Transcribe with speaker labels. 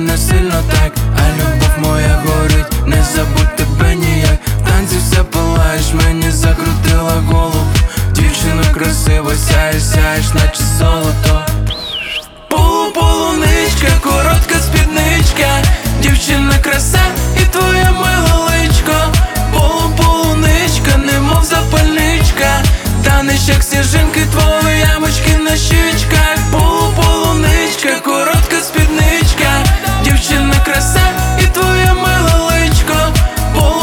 Speaker 1: мене сильно так, а любов моя горить, не забудь тебе ніяк. В танці все палаєш, мені закрутила голову. Дівчино красиво, сяєш, наче золото.